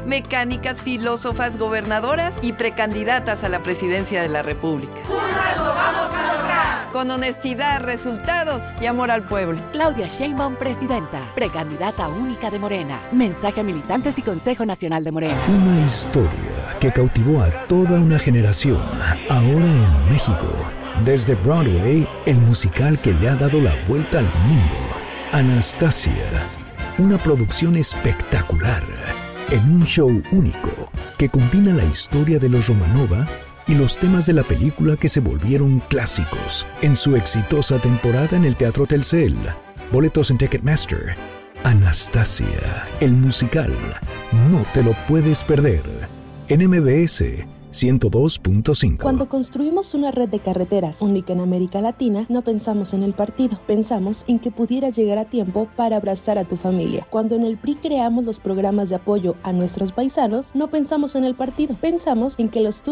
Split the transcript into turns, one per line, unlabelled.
mecánicas, filósofas, gobernadoras y precandidatas a la presidencia de la República.
¡Juntas lo vamos a lograr!
Con honestidad, resultados y amor al pueblo.
Claudia Sheinbaum, presidenta, precandidata única de Morena. Mensaje a militantes y Consejo Nacional de Morena.
Una historia que cautivó a toda una generación, ahora en México. Desde Broadway, el musical que le ha dado la vuelta al mundo. Anastasia, una producción espectacular, en un show único que combina la historia de los Romanova y los temas de la película que se volvieron clásicos en su exitosa temporada en el Teatro Telcel. Boletos en Ticketmaster. Anastasia, el musical. No te lo puedes perder. En MBS 102.5.
Cuando construimos una red de carreteras única en América Latina, no pensamos en el partido, pensamos en que pudieras llegar a tiempo para abrazar a tu familia. Cuando en el PRI creamos los programas de apoyo a nuestros paisanos, no pensamos en el partido, pensamos en que los